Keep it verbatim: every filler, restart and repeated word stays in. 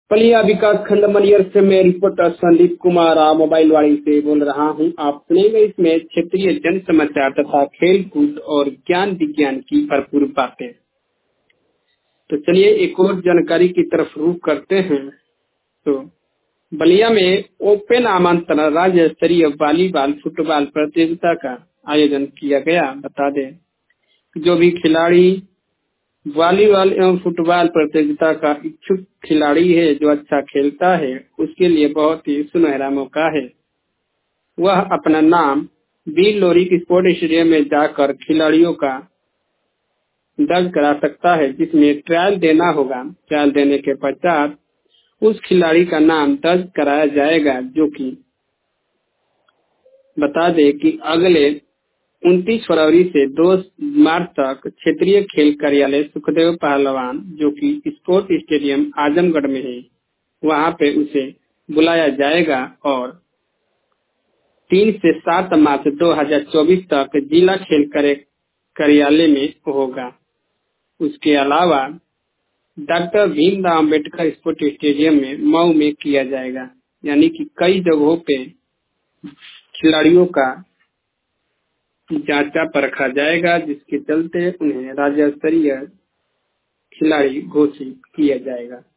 बलिया विकास खंड मनियर से मैं रिपोर्टर संदीप कुमार मोबाइल वाणी से बोल रहा हूं। आप सुनेंगे इसमें क्षेत्रीय जन समाचार तथा खेल कूद और ज्ञान विज्ञान की भरपूर बातें। तो चलिए एक और जानकारी की तरफ रुख करते हैं। तो बलिया में ओपन आमंत्रण राज्य स्तरीय वॉलीबॉल फुटबॉल प्रतियोगिता का आयोजन किया गया। बता दें जो भी खिलाड़ी वॉलीबॉल एवं फुटबॉल प्रतियोगिता का इच्छुक खिलाड़ी है, जो अच्छा खेलता है, उसके लिए बहुत ही सुनहरा मौका है। वह अपना नाम बी लोरिक स्पोर्ट स्टेडियम में जाकर खिलाड़ियों का दर्ज करा सकता है, जिसमें ट्रायल देना होगा। ट्रायल देने के पश्चात उस खिलाड़ी का नाम दर्ज कराया जाएगा, जो कि बता दें कि अगले उनतीस फरवरी से दो मार्च तक क्षेत्रीय खेल कार्यालय सुखदेव पहलवान, जो कि स्पोर्ट स्टेडियम आजमगढ़ में है, वहां पे उसे बुलाया जाएगा और तीन से सात मार्च दो हज़ार चौबीस तक जिला खेल कार्यालय में होगा। उसके अलावा doctor Bhimrao Ambedkar sport stadium में मऊ में किया जाएगा। यानी कि कई जगहों पे खिलाड़ियों का जांचा परखा जाएगा, जिसके चलते उन्हें राज्य स्तरीय खिलाड़ी घोषित किया जाएगा।